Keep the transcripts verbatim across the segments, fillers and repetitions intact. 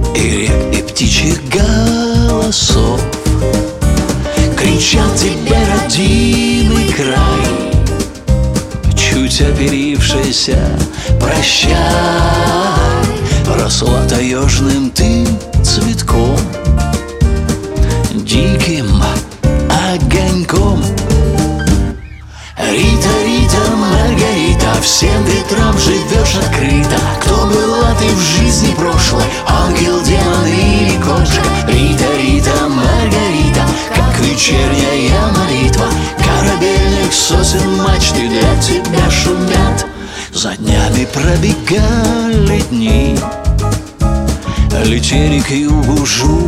и рек, и птичьих голосов. Кричат тебе, родимый край, чуть оперившийся, прощай. Росла таежным ты цветком, диким огоньком. Рита, Рита, Маргарита, всем ветрам живешь открыто. Кто была ты в жизни прошлой, ангел, демон или кошка? Рита, Рита, Маргарита, как вечерняя молитва. Корабельных сосен мачты для тебя шумят. За днями пробегали дни, летели к югу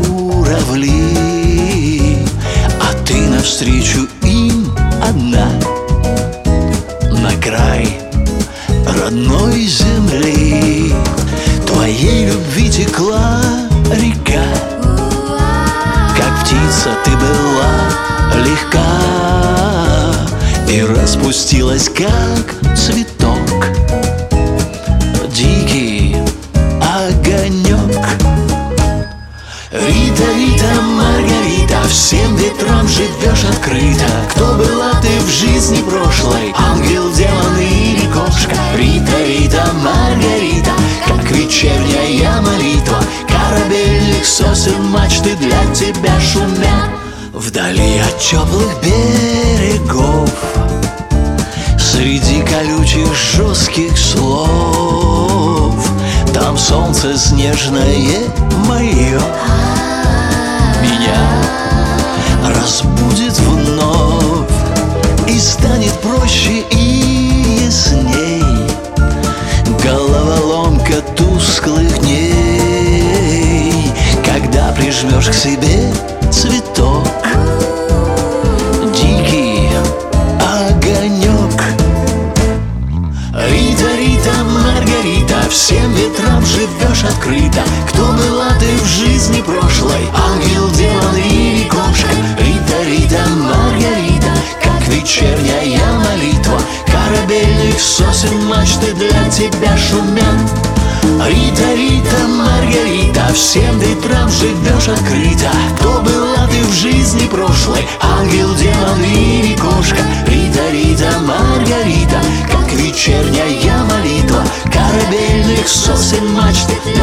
журавли, а ты навстречу им одна, на край родной земли. Твоей любви текла река, как птица ты была легка, и распустилась, как цветок, дикий огонек. Рита, Рита, Маргарита, всем ветрам живешь открыто. Кто была ты в жизни прошлой, ангел, демон или кошка? Рита, Рита, Маргарита, как вечерняя молитва. Корабельных сосен мачты для тебя шумят. Вдали от теплых берегов, среди колючих жестких слов, там солнце снежное мое меня разбудит вновь, и станет проще и ясней головоломка тусклых дней, когда прижмешь к себе цветок, дикий огонек. Рита, Рита, Маргарита, всем ветрам живешь открыто. Кто была ты в жизни прошлой, ангел, демон или кошка? Рита, Рита, Маргарита, как вечерняя молитва. Корабельных сосен мачты для тебя шумят. Рита, Рита, Маргарита, всем ветрам живешь открыто. Кто была ты в жизни прошлой, ангел, демон или кошка? Рита, Рита, Маргарита, как вечерняя молитва. Корабельных сосен мачты